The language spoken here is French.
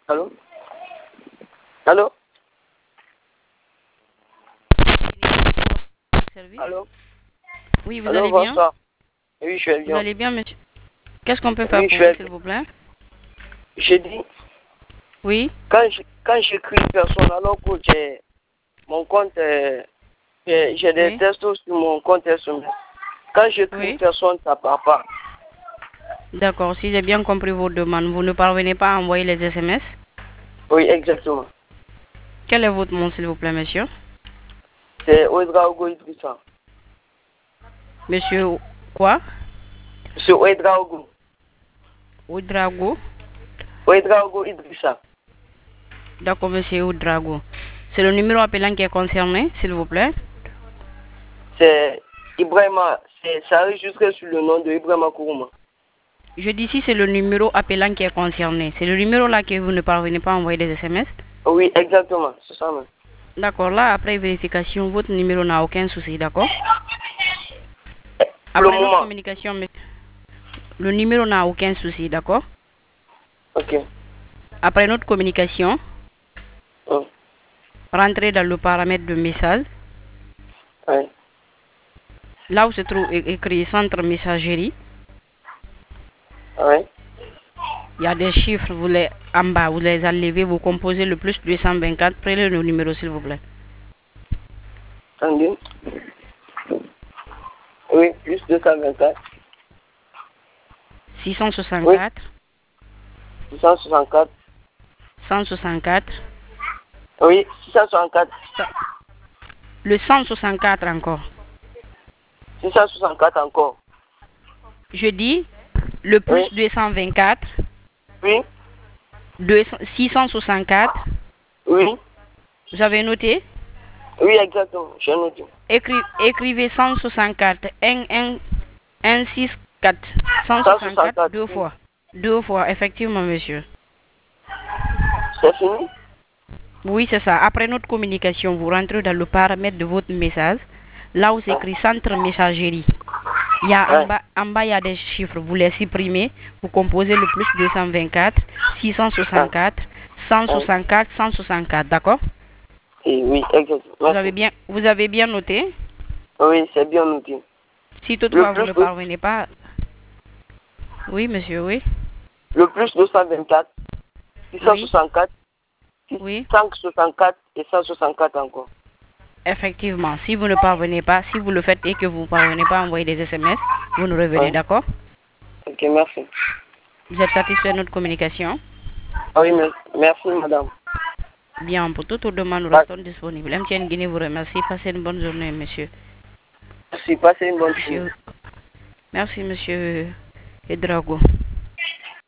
Allô? Allô? Service. Allô? Oui, vous Allô, allez bien? bonsoir. Oui, je vais Vous bien. allez bien, monsieur? Qu'est-ce qu'on peut faire Oui, pour je vous, vais s'il bien. vous plaît? J'ai dit, Oui, quand j'écris personne, alors que j'ai mon compte, j'ai des oui, textos sur mon compte SMS. Quand j'écris oui. personne, ça part pas. D'accord, si j'ai bien compris vos demandes, vous ne parvenez pas à envoyer les SMS. Oui, exactement. Quel est votre nom, s'il vous plaît, monsieur? C'est Ouedraogo Idrissa. Monsieur quoi? C'est Ouedraogo. Oudrago. Ouedraogo Idrissa. D'accord, monsieur Oudrago. C'est le numéro appelant qui est concerné, s'il vous plaît. C'est Ibrahima. Ça enregistré sur le nom de Ibrahima Kourouma. Je dis si c'est le numéro appelant qui est concerné. C'est le numéro là que vous ne parvenez pas à envoyer des SMS. Oui, exactement. C'est ça même. D'accord, là, après vérification, votre numéro n'a aucun souci, d'accord? Pour le Après notre moment. communication, le numéro n'a aucun souci, d'accord? Ok. Après notre communication, Hum. rentrez dans le paramètre de message. Ouais. Là où se trouve écrit centre messagerie, Ouais. il y a des chiffres, vous les en bas, vous les enlevez, vous composez le plus 224, prenez le numéro s'il vous plaît. Attendez. Oui, plus 224. 664, 664. 164, Oui, 664. le 164 encore. 664 encore. Je dis le plus Oui. 224, Oui. 664, Oui. vous avez noté? Oui, exactement. J'ai noté. Écrivez 164, 164, 164 164. deux Oui. fois. Deux fois, effectivement, monsieur. C'est fini? Oui, c'est ça. Après notre communication, vous rentrez dans le paramètre de votre message. Là où c'est écrit centre messagerie. Il y a Ouais. en bas, il y a des chiffres. Vous les supprimez. Vous composez le plus 224, 664, Ouais. 164, 164. D'accord? Et oui, exactement. Merci. Vous avez bien noté. Oui, c'est bien noté. Si Le toutefois vous plus, ne parvenez pas. Oui, monsieur, oui. le plus 224, Oui, 664, oui. 564 et 164 encore. Effectivement, si vous ne parvenez pas, si vous le faites et que vous ne parvenez pas à envoyer des SMS, vous nous revenez, Ouais. d'accord? Ok, merci. Vous êtes satisfait de notre communication? Ah oui, merci, madame. Bien, pour toute demande, nous Pas- restons disponibles. MTN Guinée vous remercie. Passez une bonne journée, monsieur. Merci, passez une bonne journée. Merci, monsieur Edrago.